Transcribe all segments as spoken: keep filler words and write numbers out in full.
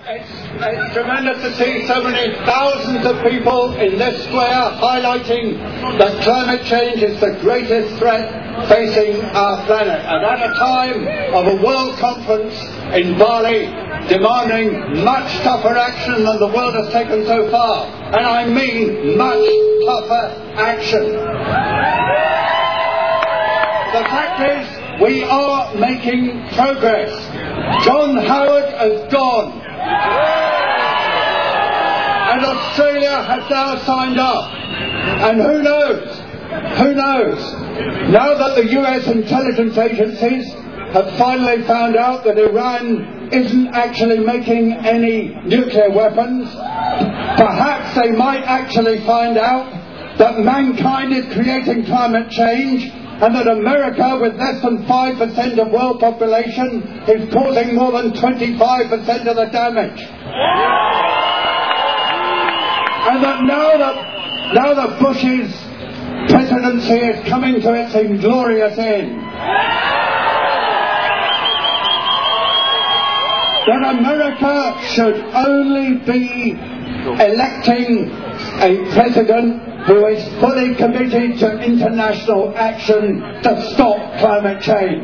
It's, it's tremendous to see so many thousands of people in this square highlighting that climate change is the greatest threat facing our planet. And at a time of a world conference in Bali demanding much tougher action than the world has taken so far. And I mean much tougher action. The fact is, we are making progress. John Howard has gone. And Australia has now signed up. And who knows? Who knows? Now that the U S intelligence agencies have finally found out that Iran isn't actually making any nuclear weapons, perhaps they might actually find out that mankind is creating climate change, and that America, with less than five percent of world population, is causing more than twenty-five percent of the damage. And that now that, now that Bush's presidency is coming to its inglorious end, that America should only be electing a president who is fully committed to international action to stop climate change.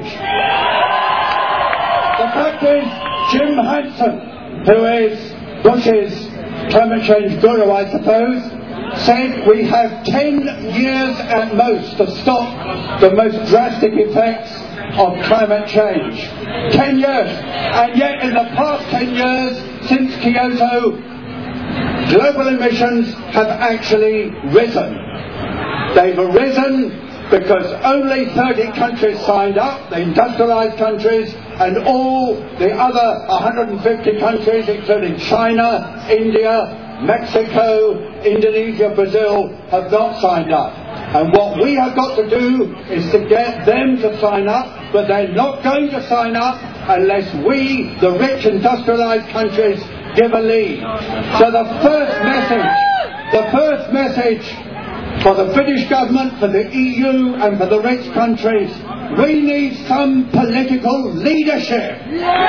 The fact is, Jim Hansen, who is Bush's climate change guru, I suppose, said we have ten years at most to stop the most drastic effects of climate change. Ten years. And yet in the past ten years, since Kyoto, global emissions have actually risen. They've risen because only thirty countries signed up, the industrialized countries, and all the other one hundred fifty countries, including China, India, Mexico, Indonesia, Brazil, have not signed up. And what we have got to do is to get them to sign up, but they're not going to sign up unless we, the rich industrialized countries, give a lead. So the first message, the first message for the British government, for the E U and for the rich countries, we need some political leadership.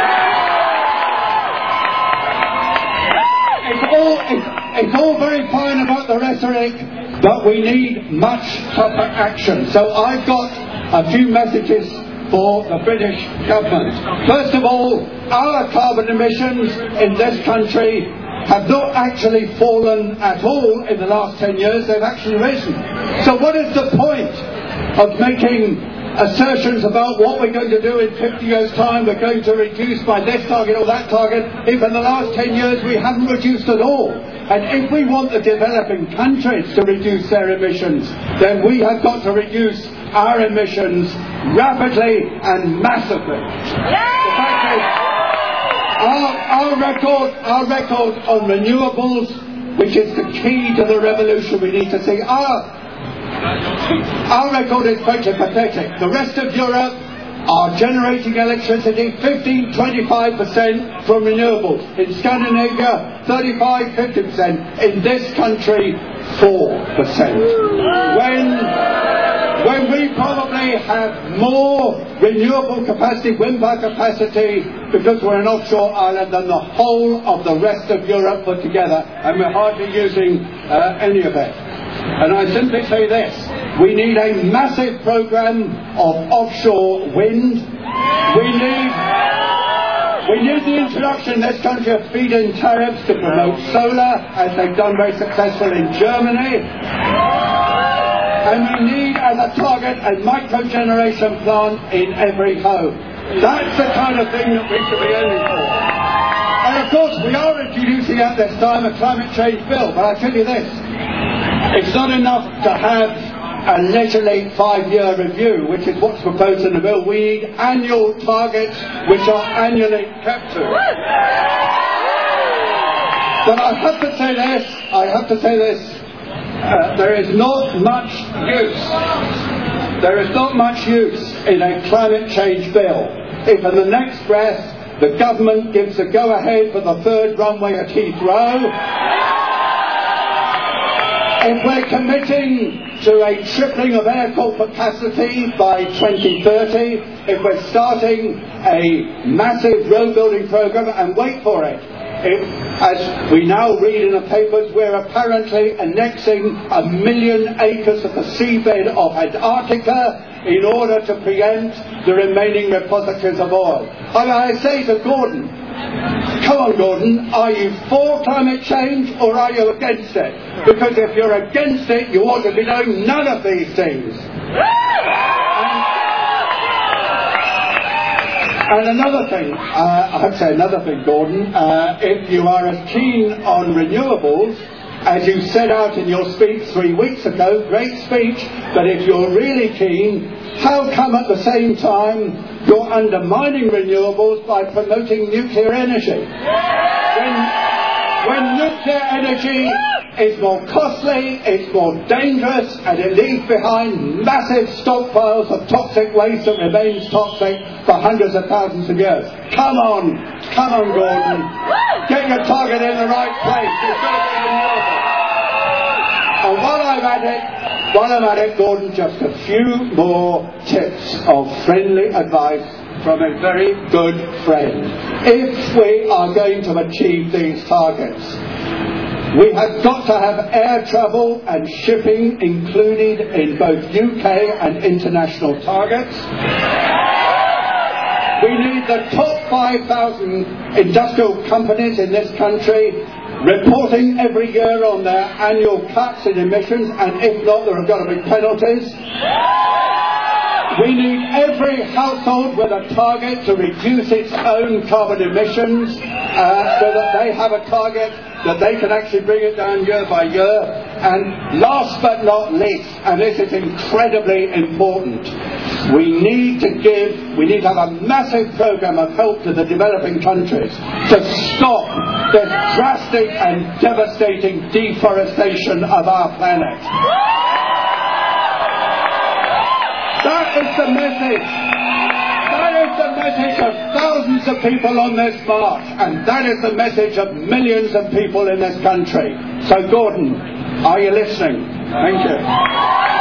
It's all, it's, it's all very fine about the rhetoric, but we need much tougher action. So I've got a few messages for the British government. First of all, our carbon emissions in this country have not actually fallen at all in the last ten years, they've actually risen. So what is the point of making assertions about what we're going to do in fifty years' time, we're going to reduce by this target or that target, if in the last ten years we haven't reduced at all? And if we want the developing countries to reduce their emissions, then we have got to reduce our emissions rapidly and massively. The fact is, our, our record, our record on renewables, which is the key to the revolution we need to see, our, our record is frankly pathetic. The rest of Europe are generating electricity fifteen to twenty-five percent from renewables. In Scandinavia, thirty-five to fifty percent. In this country, four percent. When, when we probably have more renewable capacity, wind power capacity, because we're an offshore island, than the whole of the rest of Europe put together, and we're hardly using uh, any of it. And I simply say this, we need a massive program of offshore wind. We need, we need the introduction in this country of feed-in tariffs to promote solar, as they've done very successfully in Germany. And we need, as a target, a micro-generation plant in every home. That's the kind of thing that we should be aiming for. And of course, we are introducing at this time a climate change bill, but I tell you this, it's not enough to have a leisurely five-year review, which is what's proposed in the bill. We need annual targets which are annually kept to. But I have to say this, I have to say this, uh, there is not much use, there is not much use in a climate change bill if in the next breath the government gives the go-ahead for the third runway at Heathrow, if we're committing to a tripling of airport capacity by twenty thirty, if we're starting a massive road building programme, and wait for it, It, as we now read in the papers, we're apparently annexing a million acres of the seabed of Antarctica in order to preempt the remaining repositories of oil. And I say to Gordon, come on Gordon, are you for climate change or are you against it? Because if you're against it, you ought to be doing none of these things. And another thing, uh, I'd say another thing, Gordon, uh, if you are as keen on renewables as you set out in your speech three weeks ago, great speech, but if you're really keen, how come at the same time you're undermining renewables by promoting nuclear energy? When, when nuclear energy is more costly, it's more dangerous, and it leaves behind massive stockpiles of toxic waste that remains toxic for hundreds of thousands of years. Come on, come on Gordon, get your target in the right place. It's got to be renewable. And while I'm at it, while I'm at it, Gordon, just a few more tips of friendly advice from a very good friend. If we are going to achieve these targets, we have got to have air travel and shipping included in both U K and international targets. We need the top five thousand industrial companies in this country reporting every year on their annual cuts in emissions, and if not, there have got to be penalties. We need every household with a target to reduce its own carbon emissions, uh, so that they have a target that they can actually bring it down year by year. And last but not least, and this is incredibly important, we need to give, we need to have a massive program of help to the developing countries to stop this drastic and devastating deforestation of our planet. That is the message. That is the message of thousands of people on this march, and that is the message of millions of people in this country. So Gordon, are you listening? Thank you.